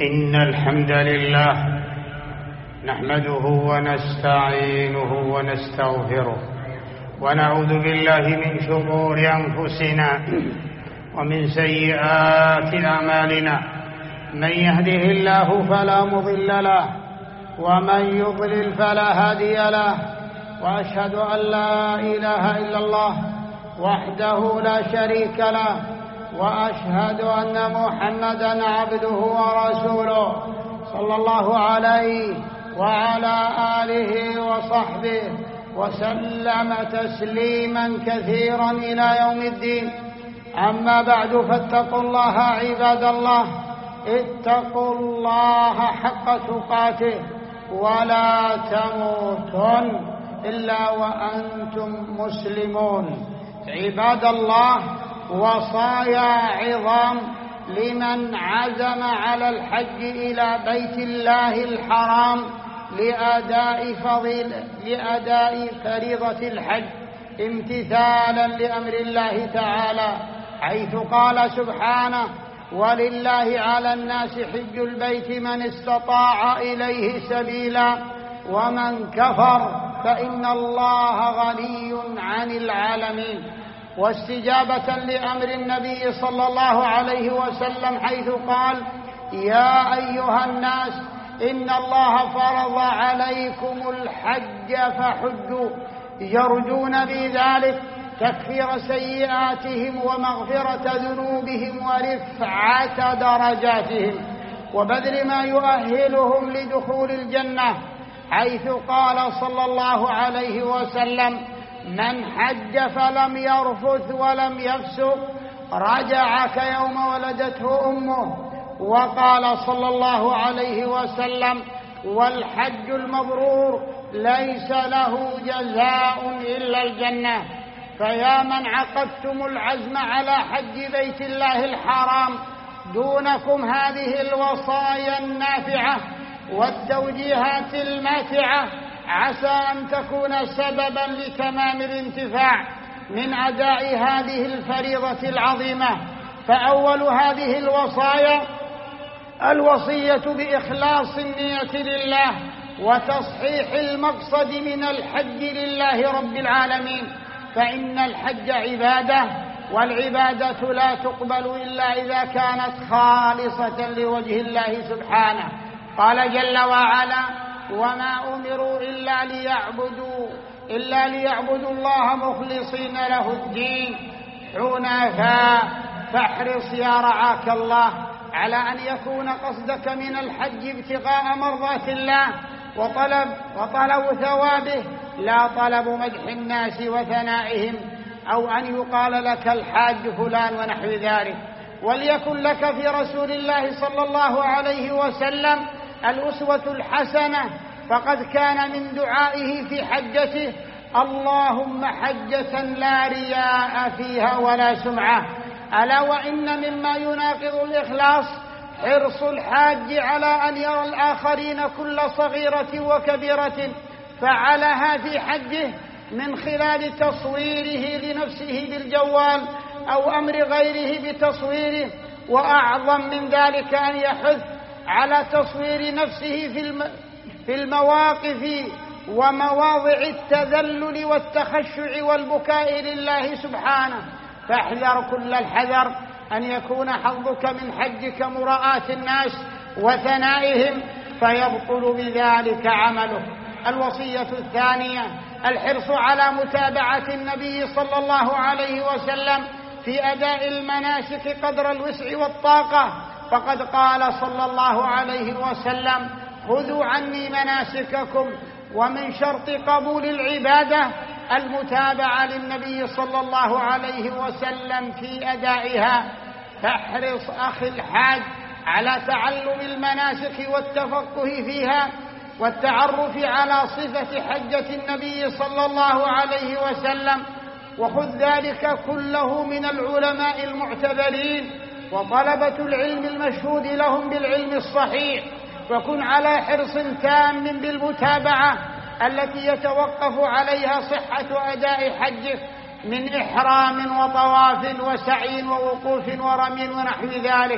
إن الحمد لله نحمده ونستعينه ونستغفره ونعوذ بالله من شرور أنفسنا ومن سيئات أعمالنا. من يهده الله فلا مضل له ومن يضلل فلا هادي له، وأشهد أن لا إله إلا الله وحده لا شريك له، وأشهد أن محمدًا عبده ورسوله صلى الله عليه وعلى آله وصحبه وسلم تسليمًا كثيرًا إلى يوم الدين. أما بعد، فاتقوا الله عباد الله، اتقوا الله حق تقاته ولا تموتن إلا وأنتم مسلمون. عباد الله، وصايا عظام لمن عزم على الحج إلى بيت الله الحرام لأداء فريضة الحج امتثالا لأمر الله تعالى، حيث قال سبحانه: ولله على الناس حج البيت من استطاع إليه سبيلا ومن كفر فإن الله غني عن العالمين. واستجابة لأمر النبي صلى الله عليه وسلم حيث قال: يا أيها الناس إن الله فرض عليكم الحج فحجوا، يرجون بذلك تكفير سيئاتهم ومغفرة ذنوبهم ورفعة درجاتهم وبذل ما يؤهلهم لدخول الجنة، حيث قال صلى الله عليه وسلم: من حج فلم يرفث ولم يفسق رجع كيوم ولدته أمه. وقال صلى الله عليه وسلم: والحج المبرور ليس له جزاء إلا الجنة. فيا من عقدتم العزم على حج بيت الله الحرام دونكم هذه الوصايا النافعة والتوجيهات الماتعة، عسى أن تكون سببا لتمام الانتفاع من أداء هذه الفريضة العظيمة. فأول هذه الوصايا الوصية بإخلاص النية لله وتصحيح المقصد من الحج لله رب العالمين، فإن الحج عبادة، والعبادة لا تقبل إلا إذا كانت خالصة لوجه الله سبحانه. قال جل وعلا: وما أمروا إلا ليعبدوا الله مخلصين له الدين حنفاء. فاحرص يا رعاك الله على أن يكون قصدك من الحج ابتغاء مرضات الله وطلب ثوابه، لا طلب مدح الناس وثنائهم أو أن يقال لك الحاج فلان ونحو ذلك. وليكن لك في رسول الله صلى الله عليه وسلم الأسوة الحسنة، فقد كان من دعائه في حجته: اللهم حجة لا رياء فيها ولا سمعة. ألا وإن مما يناقض الإخلاص حرص الحاج على أن يرى الآخرين كل صغيرة وكبيرة فعلها في حجه من خلال تصويره لنفسه بالجوال أو أمر غيره بتصويره. وأعظم من ذلك أن يحث على تصوير نفسه في المواقف ومواضع التذلل والتخشع والبكاء لله سبحانه. فاحذر كل الحذر أن يكون حظك من حجك مراءاة الناس وثنائهم فيبطل بذلك عمله. الوصية الثانية الحرص على متابعة النبي صلى الله عليه وسلم في أداء المناسك قدر الوسع والطاقة، فقد قال صلى الله عليه وسلم: خذوا عني مناسككم. ومن شرط قبول العبادة المتابعة للنبي صلى الله عليه وسلم في أدائها. فاحرص أخي الحاج على تعلم المناسك والتفقه فيها والتعرف على صفة حجة النبي صلى الله عليه وسلم، وخذ ذلك كله من العلماء المعتبرين وطلبة العلم المشهود لهم بالعلم الصحيح، وكن على حرص تام بالمتابعة التي يتوقف عليها صحة أداء حجك من إحرام وطواف وسعي ووقوف ورمي ونحو ذلك.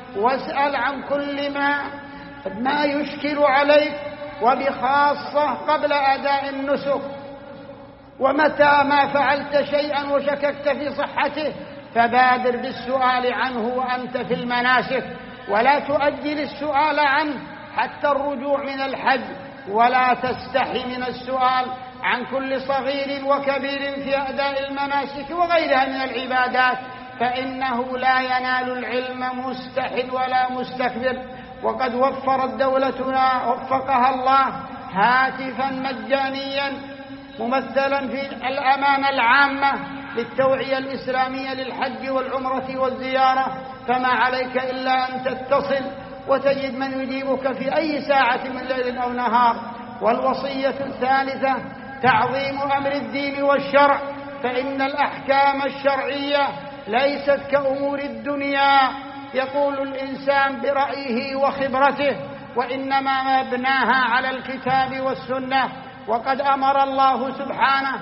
واسأل عن كل ما يشكل عليك، وبخاصة قبل أداء النسك. ومتى ما فعلت شيئا وشككت في صحته فبادر بالسؤال عنه وأنت في المناسك، ولا تؤجل السؤال عنه حتى الرجوع من الحج، ولا تستحي من السؤال عن كل صغير وكبير في أداء المناسك وغيرها من العبادات، فإنه لا ينال العلم مستح ولا مستكبر. وقد وفرت دولتنا وفقها الله هاتفا مجانيا ممثلا في الأمانة العامة للتوعية الإسلامية للحج والعمرة والزيارة، فما عليك إلا أن تتصل وتجد من يجيبك في أي ساعة من ليل أو نهار. والوصية الثالثة تعظيم أمر الدين والشرع، فإن الأحكام الشرعية ليست كأمور الدنيا يقول الإنسان برأيه وخبرته، وإنما مبناها على الكتاب والسنة. وقد أمر الله سبحانه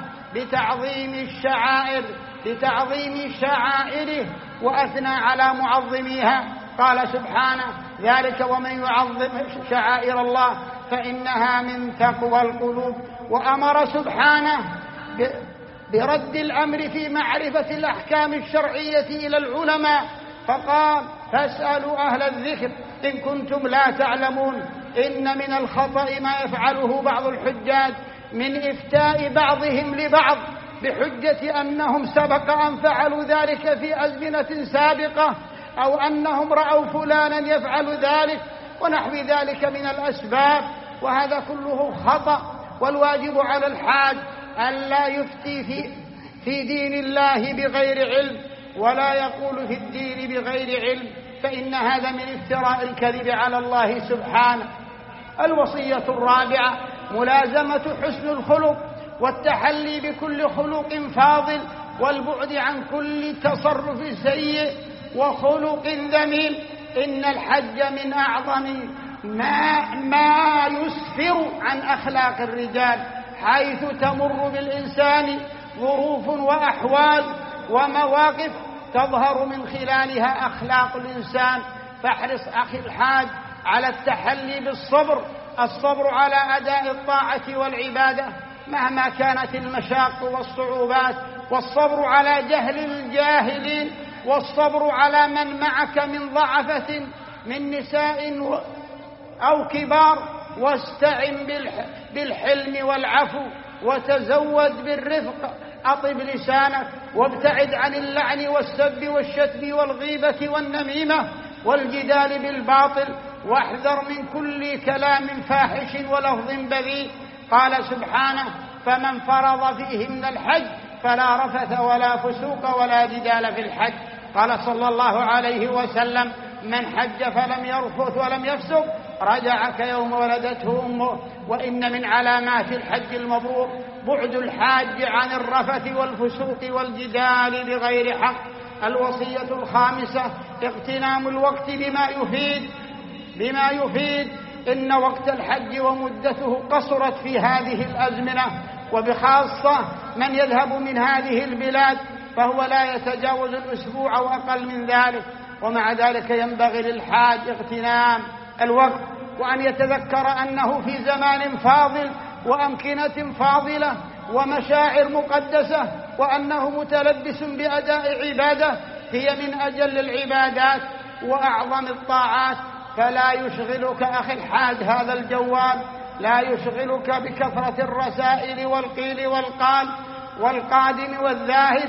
بتعظيم شعائره وأثنى على معظميها، قال سبحانه: ذلك ومن يعظم شعائر الله فإنها من تقوى القلوب. وأمر سبحانه برد الأمر في معرفة الأحكام الشرعية إلى العلماء، فقال: فاسألوا أهل الذكر إن كنتم لا تعلمون. إن من الخطأ ما يفعله بعض الحجاج من إفتاء بعضهم لبعض بحجة أنهم سبق أن فعلوا ذلك في أزمنة سابقة، أو أنهم رأوا فلانا يفعل ذلك ونحو ذلك من الأسباب، وهذا كله خطأ. والواجب على الحاج ألا يفتي في دين الله بغير علم، ولا يقول في الدين بغير علم، فإن هذا من افتراء الكذب على الله سبحانه. الوصية الرابعة ملازمة حسن الخلق والتحلي بكل خلق فاضل، والبعد عن كل تصرف سيء وخلق ذميم. إن الحج من أعظم ما يسفر عن أخلاق الرجال، حيث تمر بالإنسان ظروف وأحوال ومواقف تظهر من خلالها أخلاق الإنسان. فاحرص أخي الحاج على التحلي بالصبر، الصبر على أداء الطاعة والعبادة مهما كانت المشاق والصعوبات، والصبر على جهل الجاهلين، والصبر على من معك من ضعفة من نساء أو كبار. واستعن بالحلم والعفو، وتزود بالرفق، أطب لسانك، وابتعد عن اللعن والسب والشتم والغيبة والنميمة والجدال بالباطل، واحذر من كل كلام فاحش ولفظ بذيء. قال سبحانه: فمن فرض فيهن الحج فلا رفث ولا فسوق ولا جدال في الحج. قال صلى الله عليه وسلم: من حج فلم يرفث ولم يفسق رجع كيوم ولدته أمه. وإن من علامات الحج المبرور بعد الحاج عن الرفث والفسوق والجدال بغير حق. الوصية الخامسة اغتنام الوقت بما يفيد. إن وقت الحج ومدته قصرت في هذه الأزمنة، وبخاصة من يذهب من هذه البلاد فهو لا يتجاوز الأسبوع أو أقل من ذلك. ومع ذلك ينبغي للحاج اغتنام الوقت، وأن يتذكر أنه في زمان فاضل وأمكنة فاضلة ومشاعر مقدسة، وأنه متلبس بأداء عبادة هي من أجل العبادات وأعظم الطاعات. فلا يشغلك أخي الحاج هذا الجوال، لا يشغلك بكثرة الرسائل والقيل والقال والقادم والذاهب،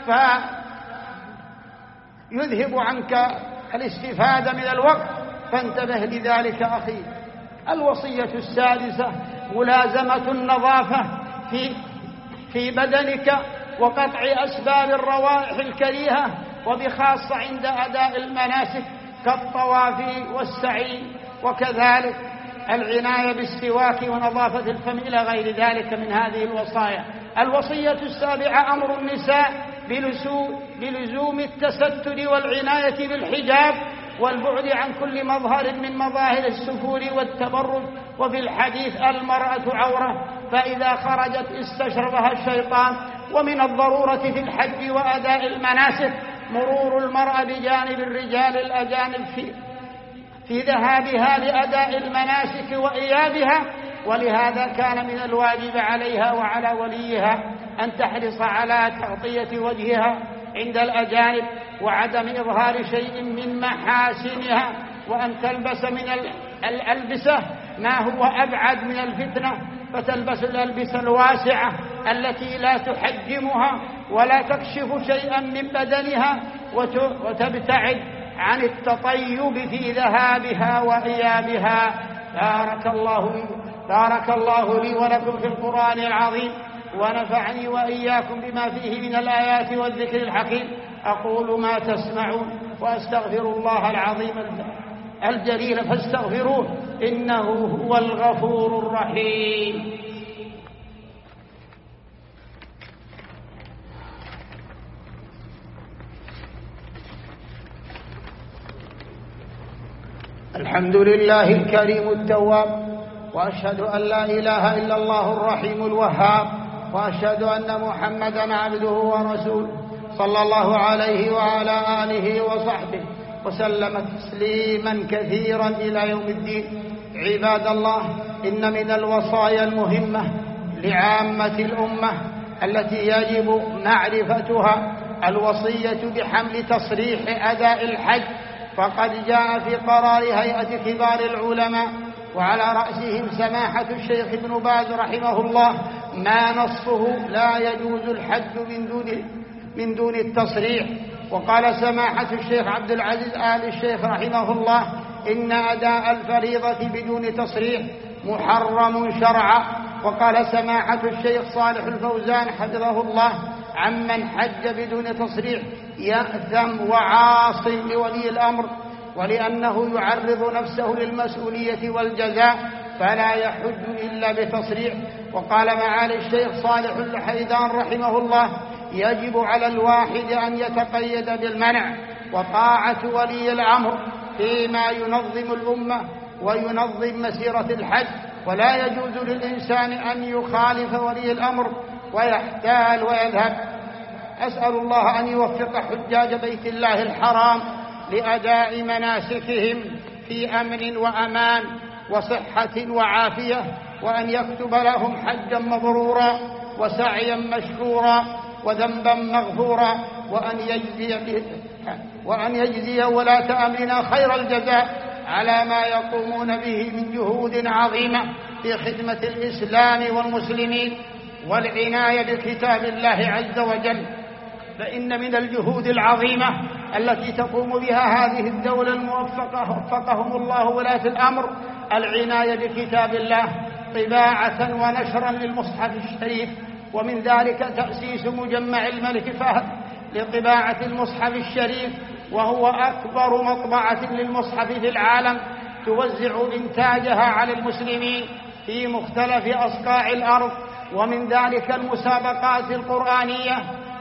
فيذهب عنك الاستفادة من الوقت، فانتبه لذلك أخي. الوصية السادسة ملازمة النظافة في بدنك وقطع أسباب الروائح الكريهة، وبخاصة عند أداء المناسك كالطواف والسعي، وكذلك العناية بالسواك ونظافة الفم إلى غير ذلك من هذه الوصايا. الوصية السابعة أمر النساء بلزوم التستر والعناية بالحجاب والبعد عن كل مظهر من مظاهر السفور والتبرج. وفي الحديث: المرأة عورة، فإذا خرجت استشربها الشيطان. ومن الضرورة في الحج وأداء المناسك مرور المرأة بجانب الرجال الأجانب في ذهابها لأداء المناسك وإيابها، ولهذا كان من الواجب عليها وعلى وليها أن تحرص على تغطية وجهها عند الأجانب وعدم إظهار شيء من محاسنها، وأن تلبس من الألبسة ما هو أبعد من الفتنة، فتلبس الألبسة الواسعة التي لا تحجمها ولا تكشف شيئا من بدنها، وتبتعد عن التطيب في ذهابها وإيابها. بارك الله لي ولكم في القرآن العظيم، ونفعني وإياكم بما فيه من الآيات والذكر الحكيم. أقول ما تسمعون وأستغفر الله العظيم الجليل فاستغفروه إنه هو الغفور الرحيم. الحمد لله الكريم التواب، وأشهد أن لا إله إلا الله الرحيم الوهاب، وأشهد أن محمدًا عبده ورسوله صلى الله عليه وعلى آله وصحبه وسلم تسليمًا كثيرًا إلى يوم الدين. عباد الله، إن من الوصايا المهمة لعامة الأمة التي يجب معرفتها الوصية بحمل تصريح أداء الحج، فقد جاء في قرار هيئة كبار العلماء وعلى رأسهم سماحة الشيخ ابن باز رحمه الله ما نصه لا يجوز الحج من دون التصريح. وقال سماحة الشيخ عبد العزيز آل الشيخ رحمه الله إن أداء الفريضة بدون تصريح محرم شرعا. وقال سماحة الشيخ صالح الفوزان حفظه الله عمن حج بدون تصريح يأثم وعاص لولي الأمر، ولأنه يعرض نفسه للمسؤولية والجزاء فلا يحج إلا بتصريح. وقال معالي الشيخ صالح الحيدان رحمه الله يجب على الواحد أن يتقيد بالمنع وطاعة ولي الأمر فيما ينظم الأمة وينظم مسيرة الحج، ولا يجوز للإنسان أن يخالف ولي الأمر ويحتال ويذهب. أسأل الله أن يوفق حجاج بيت الله الحرام لأداء مناسكهم في أمن وأمان وصحة وعافية، وأن يكتب لهم حجا مبرورا وسعيا مشكورا وذنبا مغفورا، وأن يجزي ولاة أمرنا خير الجزاء على ما يقومون به من جهود عظيمة في خدمة الإسلام والمسلمين والعناية بكتاب الله عز وجل. فإن من الجهود العظيمة التي تقوم بها هذه الدولة الموفقة وفقهم الله ولاة الأمر العناية بكتاب الله طباعة ونشرا للمصحف الشريف، ومن ذلك تأسيس مجمع الملك فهد لطباعة المصحف الشريف، وهو أكبر مطبعة للمصحف في العالم توزع إنتاجها على المسلمين في مختلف أصقاع الأرض. ومن ذلك المسابقات القرآنية،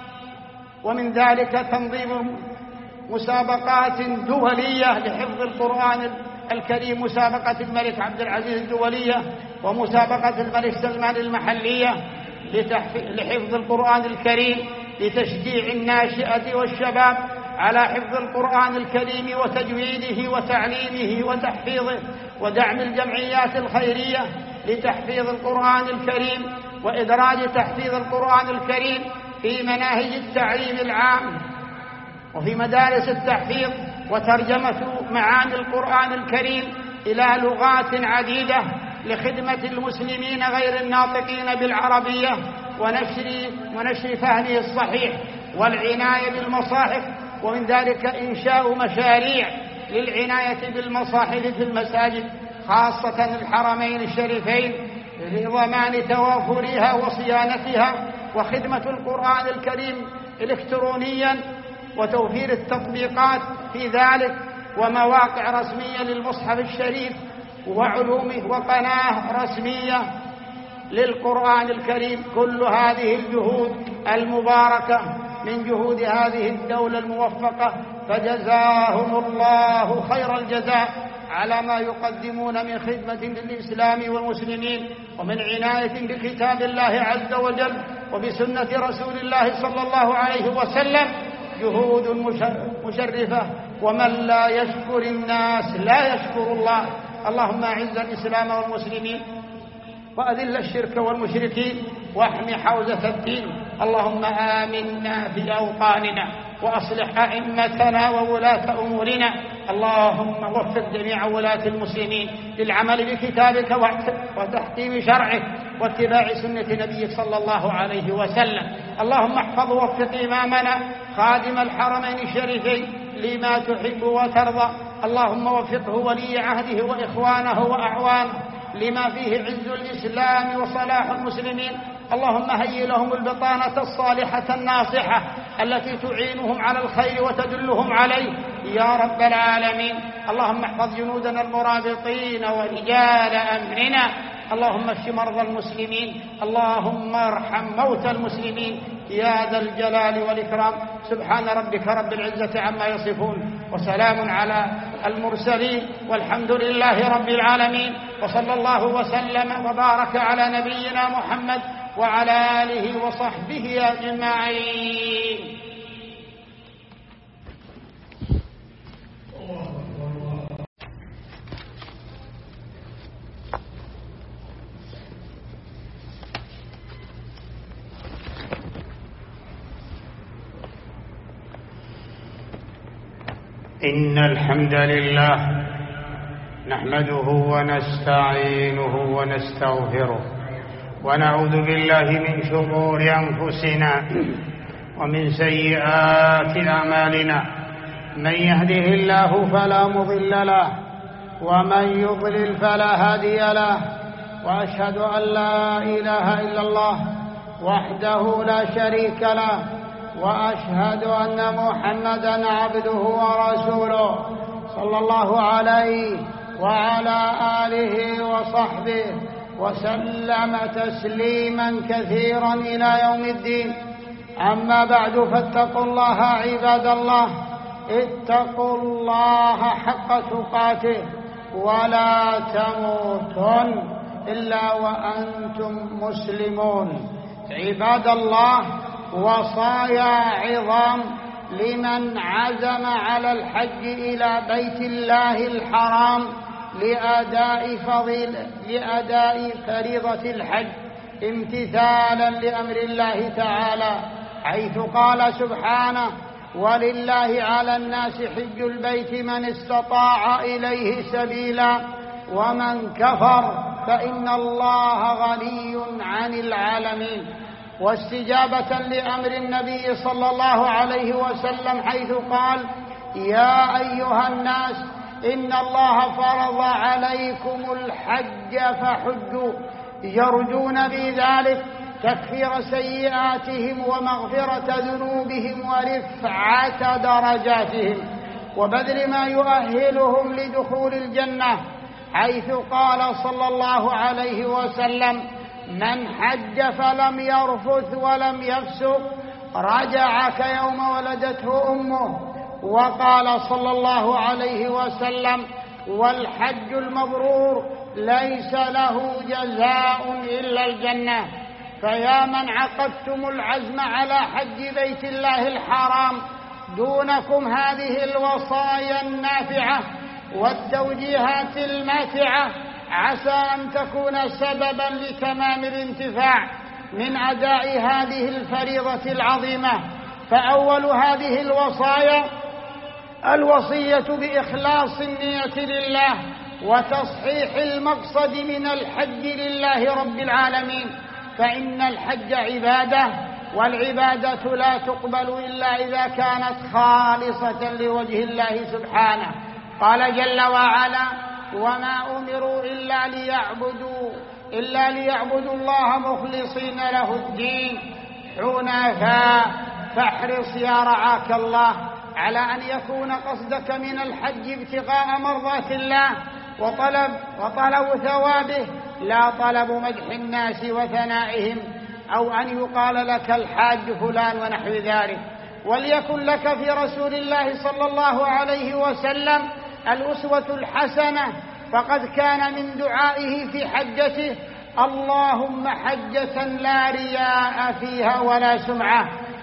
ومن ذلك تنظيم مسابقات دولية لحفظ القرآن الكريم، مسابقة الملك عبد العزيز الدولية ومسابقة الملك سلمان المحلية لحفظ القرآن الكريم، لتشجيع الناشئة والشباب على حفظ القرآن الكريم وتجويده وتعليمه وتحفيظه، ودعم الجمعيات الخيرية لتحفيظ القرآن الكريم وإدراج تحفيظ القرآن الكريم في مناهج التعليم العام وفي مدارس التحفيظ، وترجمة معاني القرآن الكريم إلى لغات عديدة لخدمة المسلمين غير الناطقين بالعربية ونشر فهمه الصحيح والعناية بالمصاحف. ومن ذلك إنشاء مشاريع للعناية بالمصاحف في المساجد خاصة الحرمين الشريفين لضمان توافرها وصيانتها وخدمة القرآن الكريم إلكترونيا وتوفير التطبيقات في ذلك ومواقع رسمية للمصحف الشريف وعلومه وقناة رسمية للقرآن الكريم. كل هذه الجهود المباركة من جهود هذه الدولة الموفقة، فجزاهم الله خير الجزاء على ما يقدمون من خدمة للإسلام والمسلمين ومن عناية بكتاب الله عز وجل وبسنة رسول الله صلى الله عليه وسلم. جهود مشرفة، ومن لا يشكر الناس لا يشكر الله. اللهم أعز الإسلام والمسلمين وأذل الشرك والمشركين واحم حوزة الدين. اللهم آمنا في أوطاننا وأصلح أئمتنا وولاة أمورنا. اللهم وفق جميع ولاة المسلمين للعمل بكتابك وتحكيم شرعك واتباع سنة نبيك صلى الله عليه وسلم. اللهم احفظ ووفق إمامنا خادم الحرمين الشريفين لما تحب وترضى. اللهم وفقه ولي عهده وإخوانه وأعوانه لما فيه عز الإسلام وصلاح المسلمين. اللهم هيئ لهم البطانة الصالحة الناصحة التي تعينهم على الخير وتدلهم عليه يا رب العالمين. اللهم احفظ جنودنا المرابطين ورجال أمرنا. اللهم اشف مرضى المسلمين. اللهم ارحم موتى المسلمين يا ذا الجلال والإكرام. سبحان ربك رب العزة عما يصفون وسلام على المرسلين والحمد لله رب العالمين. وصلى الله وسلم وبارك على نبينا محمد وعلى آله وصحبه أجمعين. إن الحمد لله نحمده ونستعينه ونستغفره ونعوذ بالله من شرور أنفسنا ومن سيئات أعمالنا. من يهده الله فلا مضل له ومن يضلل فلا هادي له. وأشهد أن لا إله إلا الله وحده لا شريك له، وأشهد أن محمدًا عبده ورسوله صلى الله عليه وعلى آله وصحبه وسلم تسليمًا كثيرًا إلى يوم الدين. أما بعد، فاتقوا الله عباد الله، اتقوا الله حق تقاته ولا تموتن إلا وأنتم مسلمون. عباد الله، وصايا عظام لمن عزم على الحج إلى بيت الله الحرام لأداء فريضة الحج امتثالا لأمر الله تعالى، حيث قال سبحانه: ولله على الناس حج البيت من استطاع إليه سبيلا ومن كفر فإن الله غني عن العالمين. واستجابة لأمر النبي صلى الله عليه وسلم حيث قال: يا أيها الناس إن الله فرض عليكم الحج فحجوا، يرجون بذلك تكفير سيئاتهم ومغفرة ذنوبهم ورفعة درجاتهم وبذل ما يؤهلهم لدخول الجنة، حيث قال صلى الله عليه وسلم: من حج فلم يرفث ولم يفسق رجع كيوم ولدته أمه. وقال صلى الله عليه وسلم: والحج المبرور ليس له جزاء إلا الجنة. فيا من عقدتم العزم على حج بيت الله الحرام دونكم هذه الوصايا النافعة والتوجيهات الماتعة، عسى أن تكون سببا لتمام الانتفاع من أداء هذه الفريضة العظيمة. فأول هذه الوصايا الوصية بإخلاص النية لله وتصحيح المقصد من الحج لله رب العالمين، فإن الحج عبادة، والعبادة لا تقبل إلا إذا كانت خالصة لوجه الله سبحانه. قال جل وعلا: وما أمروا إلا ليعبدوا الله مخلصين له الدين حنفاء. فاحرص يا رعاك الله على أن يكون قصدك من الحج ابتغاء مرضات الله وطلب ثوابه، لا طلب مدح الناس وثنائهم أو أن يقال لك الحاج فلان ونحو ذلك. وليكن لك في رسول الله صلى الله عليه وسلم الأسوة الحسنة، فقد كان من دعائه في حجته: اللهم حجة لا رياء فيها ولا سمعة،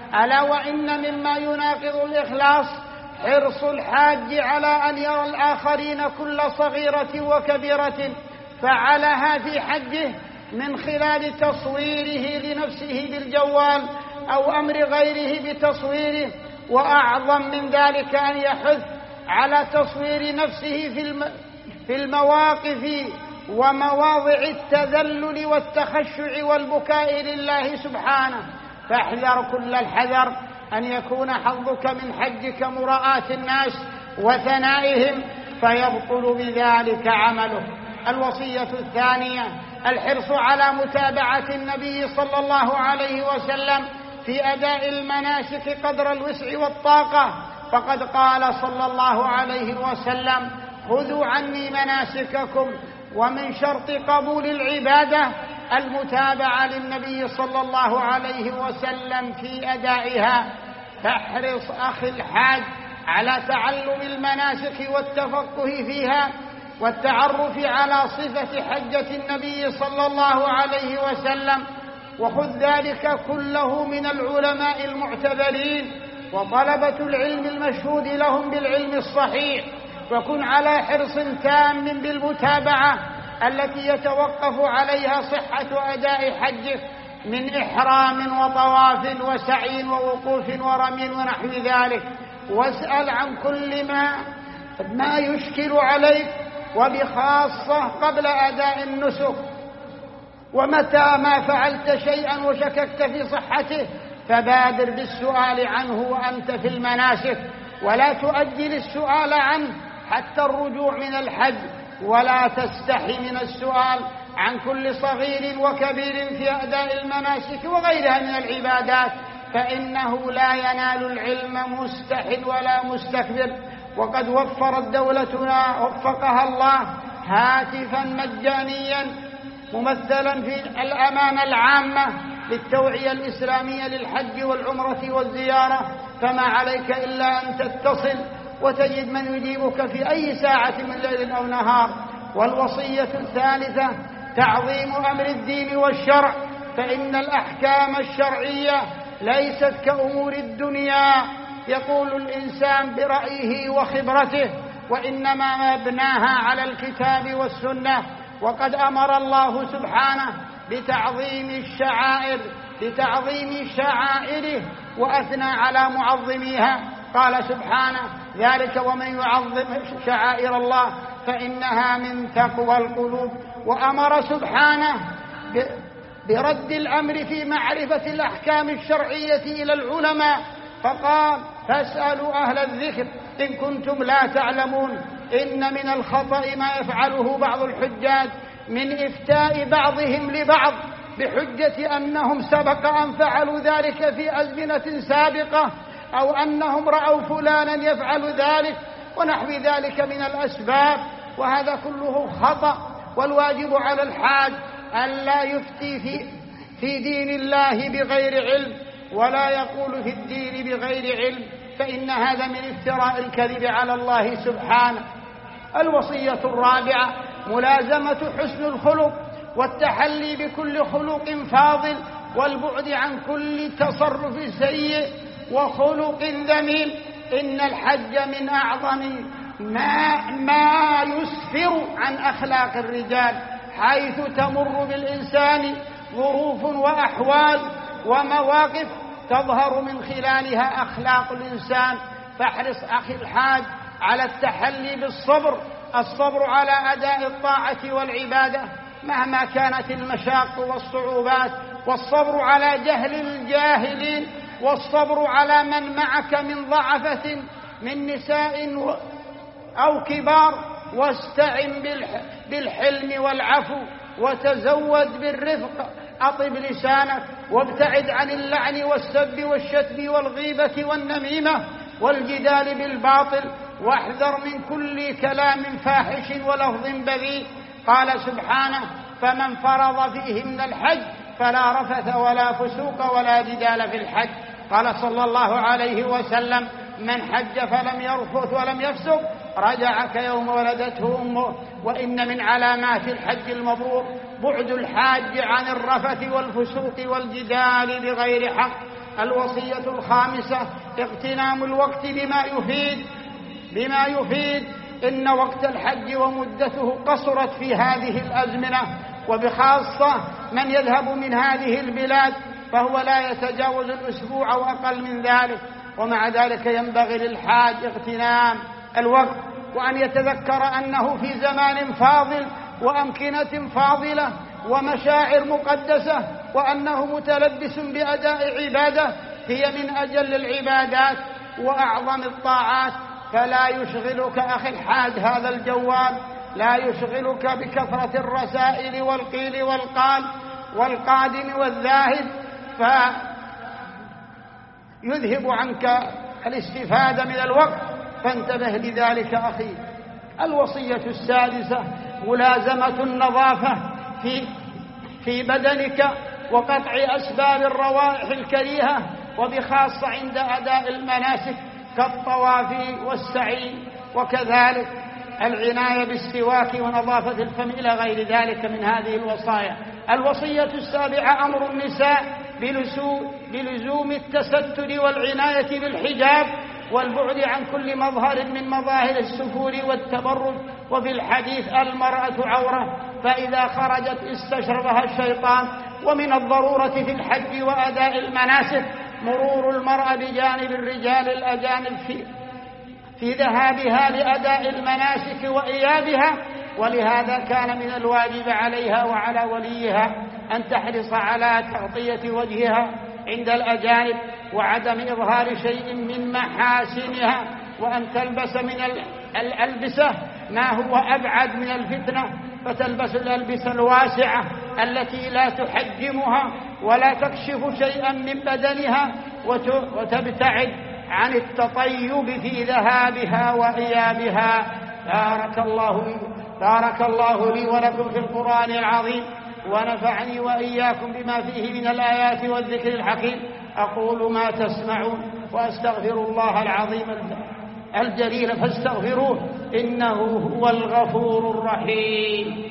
ألا وإن مما يناقض الإخلاص حرص الحاج على أن يرى الآخرين كل صغيرة وكبيرة فعلها في حجه من خلال تصويره لنفسه بالجوال أو أمر غيره بتصويره، وأعظم من ذلك أن يحث على تصوير نفسه في المواقف ومواضع التذلل والتخشع والبكاء لله سبحانه. فاحذر كل الحذر أن يكون حظك من حجك مراءة الناس وثنائهم فيبطل بذلك عمله. الوصية الثانية الحرص على متابعة النبي صلى الله عليه وسلم في أداء المناسك قدر الوسع والطاقة، فقد قال صلى الله عليه وسلم: خذوا عني مناسككم. ومن شرط قبول العبادة المتابعة للنبي صلى الله عليه وسلم في أدائها. فاحرص أخي الحاج على تعلم المناسك والتفقه فيها والتعرف على صفة حجة النبي صلى الله عليه وسلم، وخذ ذلك كله من العلماء المعتبرين وطلبة العلم المشهود لهم بالعلم الصحيح، وكن على حرص تام بالمتابعة التي يتوقف عليها صحة أداء حجك من إحرام وطواف وسعي ووقوف ورمي ونحو ذلك، واسأل عن كل ما يشكل عليك، وبخاصة قبل أداء النسك. ومتى ما فعلت شيئا وشككت في صحته فبادر بالسؤال عنه وأنت في المناسك، ولا تؤجل السؤال عنه حتى الرجوع من الحج، ولا تستحي من السؤال عن كل صغير وكبير في أداء المناسك وغيرها من العبادات، فإنه لا ينال العلم مستح ولا مستكبر. وقد وفرت دولتنا وفقها الله هاتفا مجانيا ممثلا في الأمانة العامة للتوعية الإسلامية للحج والعمرة والزيارة، فما عليك إلا أن تتصل وتجد من يجيبك في أي ساعة من ليل أو نهار. والوصية الثالثة تعظيم أمر الدين والشرع، فإن الأحكام الشرعية ليست كأمور الدنيا يقول الإنسان برأيه وخبرته، وإنما مبناها على الكتاب والسنة. وقد أمر الله سبحانه بتعظيم شعائره وأثنى على معظميها، قال سبحانه: ذلك ومن يعظم شعائر الله فإنها من تقوى القلوب. وأمر سبحانه برد الأمر في معرفة الأحكام الشرعية إلى العلماء، فقال: فاسألوا أهل الذكر إن كنتم لا تعلمون. إن من الخطأ ما يفعله بعض الحجاج من إفتاء بعضهم لبعض بحجة أنهم سبق أن فعلوا ذلك في أزمنة سابقة، أو أنهم رأوا فلانا يفعل ذلك ونحو ذلك من الأسباب، وهذا كله خطأ. والواجب على الحاج ألا يفتي في دين الله بغير علم، ولا يقول في الدين بغير علم، فإن هذا من افتراء الكذب على الله سبحانه. الوصية الرابعة ملازمة حسن الخلق والتحلي بكل خلق فاضل، والبعد عن كل تصرف سيء وخلق ذميم. إن الحج من أعظم ما يسفر عن أخلاق الرجال، حيث تمر بالإنسان ظروف وأحوال ومواقف تظهر من خلالها أخلاق الإنسان. فاحرص أخي الحاج على التحلي بالصبر، الصبر على أداء الطاعة والعبادة مهما كانت المشاق والصعوبات، والصبر على جهل الجاهلين، والصبر على من معك من ضعفة من نساء أو كبار. واستعن بالحلم والعفو، وتزود بالرفق. أطب لسانك وابتعد عن اللعن والسب والشتم والغيبة والنميمة والجدال بالباطل، واحذر من كل كلام فاحش ولفظ بذيء. قال سبحانه: فمن فرض فيهن الحج فلا رفث ولا فسوق ولا جدال في الحج. قال صلى الله عليه وسلم: من حج فلم يرفث ولم يفسق رجع كيوم ولدته أمه. وإن من علامات الحج المبرور بعد الحاج عن الرفث والفسوق والجدال بغير حق. الوصية الخامسة اغتنام الوقت بما يفيد. إن وقت الحج ومدته قصرت في هذه الأزمنة، وبخاصة من يذهب من هذه البلاد فهو لا يتجاوز الأسبوع أو أقل من ذلك، ومع ذلك ينبغي للحاج اغتنام الوقت، وأن يتذكر أنه في زمان فاضل وأمكنة فاضلة ومشاعر مقدسة، وأنه متلبس بأداء عبادة هي من أجل العبادات وأعظم الطاعات. فلا يشغلك أخي الحاج هذا الجوال، لا يشغلك بكثرة الرسائل والقيل والقال والقادم والذاهب فيذهب عنك الاستفادة من الوقت، فانتبه لذلك أخي. الوصية السادسة ملازمة النظافة في بدنك وقطع أسباب الروائح الكريهة، وبخاصة عند أداء المناسك كالطواف والسعي، وكذلك العناية بالسواك ونظافة الفم إلى غير ذلك من هذه الوصايا. الوصية السابعة أمر النساء بلزوم التستر والعناية بالحجاب والبعد عن كل مظهر من مظاهر السفور والتبرج. وفي الحديث المرأة عورة فإذا خرجت استشرفها الشيطان. ومن الضرورة في الحج وأداء المناسك مرور المرأة بجانب الرجال الأجانب في ذهابها لأداء المناسك وإيابها، ولهذا كان من الواجب عليها وعلى وليها أن تحرص على تغطية وجهها عند الأجانب وعدم إظهار شيء من محاسنها، وأن تلبس من الألبسة ما هو أبعد من الفتنة، فتلبس الألبسة الواسعة التي لا تحجمها ولا تكشف شيئا من بدنها، وتبتعد عن التطيب في ذهابها وإيابها. بارك الله لي ولكم في القرآن العظيم، ونفعني وإياكم بما فيه من الآيات والذكر الحكيم. أقول ما تسمعون وأستغفر الله العظيم الجليل فاستغفروه إنه هو الغفور الرحيم.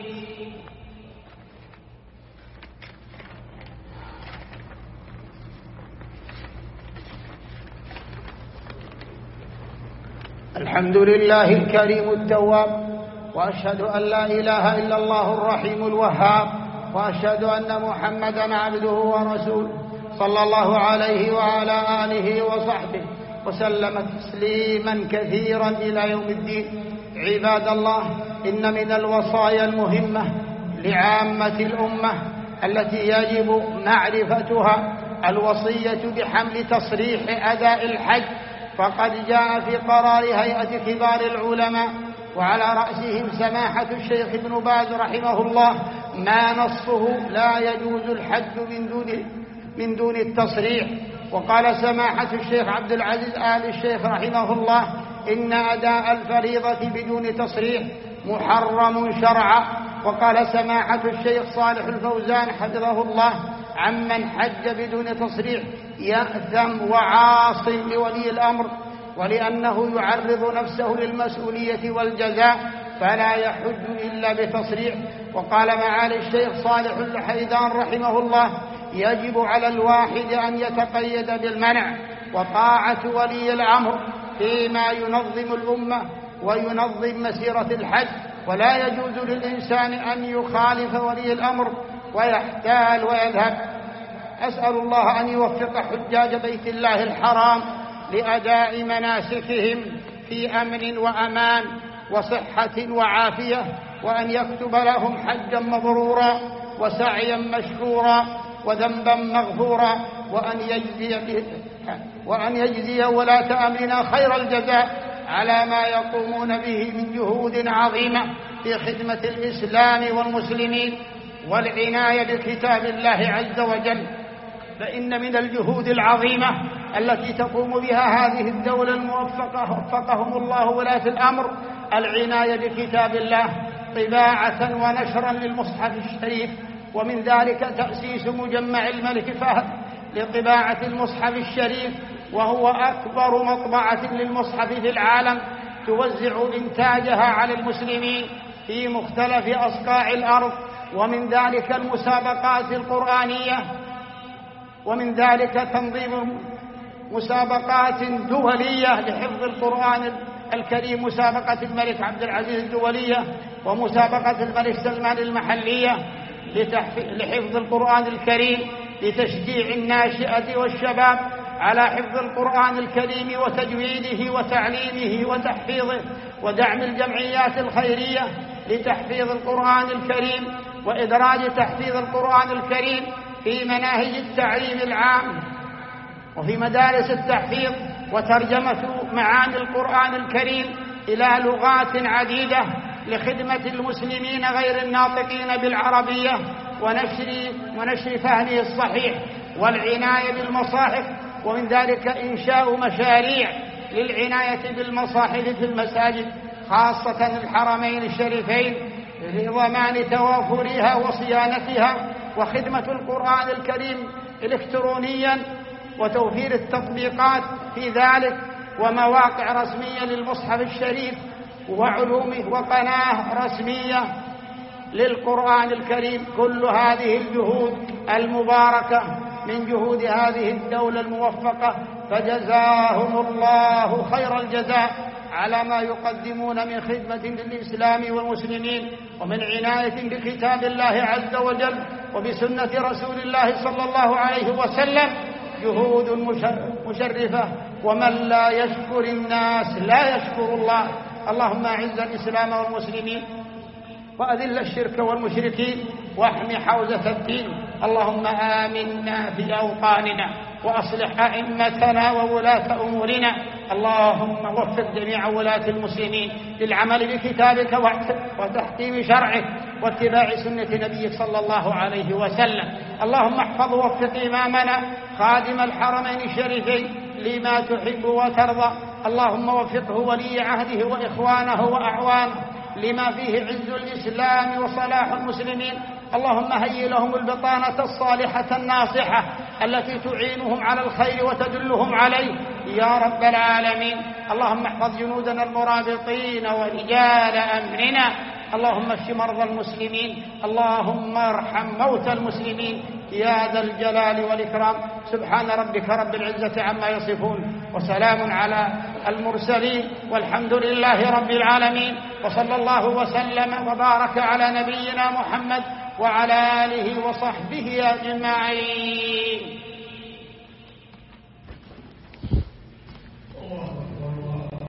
الحمد لله الكريم التواب، وأشهد أن لا إله إلا الله الرحيم الوهاب، وأشهد أن محمدًا عبده ورسوله صلى الله عليه وعلى آله وصحبه وسلم تسليما كثيرا إلى يوم الدين. عباد الله، إن من الوصايا المهمة لعامة الأمة التي يجب معرفتها الوصية بحمل تصريح أداء الحج، فقد جاء في قرار هيئة كبار العلماء وعلى رأسهم سماحة الشيخ ابن باز رحمه الله ما نصه لا يجوز الحج من دون التصريح. وقال سماحة الشيخ عبد العزيز آل الشيخ رحمه الله إن أداء الفريضة بدون تصريح محرم شرعا. وقال سماحة الشيخ صالح الفوزان حفظه الله عمن حج بدون تصريح يأثم وعاص لولي الأمر، ولأنه يعرض نفسه للمسؤولية والجزاء فلا يحج إلا بتصريح. وقال معالي الشيخ صالح الحيدان رحمه الله يجب على الواحد أن يتقيد بالمنع وطاعة ولي الأمر فيما ينظم الأمة وينظم مسيرة الحج، ولا يجوز للإنسان أن يخالف ولي الأمر ويحتال ويذهب. أسأل الله أن يوفق حجاج بيت الله الحرام لأداء مناسكهم في أمن وأمان وصحة وعافية، وأن يكتب لهم حجا مبرورا وسعيا مشكورا وذنبا مغفورا، وأن يجزي ولاة أمرنا خير الجزاء على ما يقومون به من جهود عظيمة في خدمة الإسلام والمسلمين والعناية بكتاب الله عز وجل. فإن من الجهود العظيمة التي تقوم بها هذه الدولة الموفقة وفقهم الله ولاة الأمر العناية بكتاب الله طباعة ونشرا للمصحف الشريف، ومن ذلك تأسيس مجمع الملك فهد لطباعة المصحف الشريف، وهو أكبر مطبعة للمصحف في العالم توزع إنتاجها على المسلمين في مختلف أصقاع الأرض. ومن ذلك المسابقات القرآنية ومن ذلك تنظيم مسابقات دولية لحفظ القرآن الكريم، مسابقة الملك عبد العزيز الدولية، ومسابقة الملك سلمان المحلية لحفظ القرآن الكريم، لتشجيع الناشئة والشباب على حفظ القرآن الكريم وتجويده وتعليمه وتحفيظه، ودعم الجمعيات الخيرية لتحفيظ القرآن الكريم وإدراج تحفيظ القرآن الكريم في مناهج التعليم العام وفي مدارس التحفيظ، وترجمة معاني القرآن الكريم إلى لغات عديدة لخدمة المسلمين غير الناطقين بالعربية ونشر فهمه الصحيح، والعناية بالمصاحف. ومن ذلك إنشاء مشاريع للعناية بالمصاحف في المساجد خاصة الحرمين الشريفين لضمان توافرها وصيانتها، وخدمة القرآن الكريم إلكترونيا وتوفير التطبيقات في ذلك، ومواقع رسمية للمصحف الشريف وعلومه، وقناة رسمية للقرآن الكريم. كل هذه الجهود المباركة من جهود هذه الدولة الموفقة، فجزاهم الله خير الجزاء على ما يقدمون من خدمة للإسلام والمسلمين، ومن عناية بكتاب الله عز وجل وبسنة رسول الله صلى الله عليه وسلم. جهود مشرفة، ومن لا يشكر الناس لا يشكر الله. اللهم أعز الإسلام والمسلمين وأذل الشرك والمشركين واحم حوزة الدين. اللهم آمنا في أوطاننا وأصلح أئمتنا وولاة أمورنا. اللهم وفق جميع ولاة المسلمين للعمل بكتابك وتحكيم شرعك واتباع سنة نبيك صلى الله عليه وسلم. اللهم احفظ ووفق إمامنا خادم الحرمين الشريفين لما تحب وترضى. اللهم وفقه ولي عهده وإخوانه وأعوانه لما فيه عز الإسلام وصلاح المسلمين. اللهم هيئ لهم البطانة الصالحة الناصحة التي تعينهم على الخير وتدلهم عليه يا رب العالمين. اللهم احفظ جنودنا المرابطين ورجال أمرنا. اللهم اشف مرضى المسلمين. اللهم ارحم موتى المسلمين يا ذا الجلال والإكرام. سبحان ربك رب العزة عما يصفون، وسلام على المرسلين، والحمد لله رب العالمين. وصلى الله وسلم وبارك على نبينا محمد وعلى آله وصحبه أجمعين.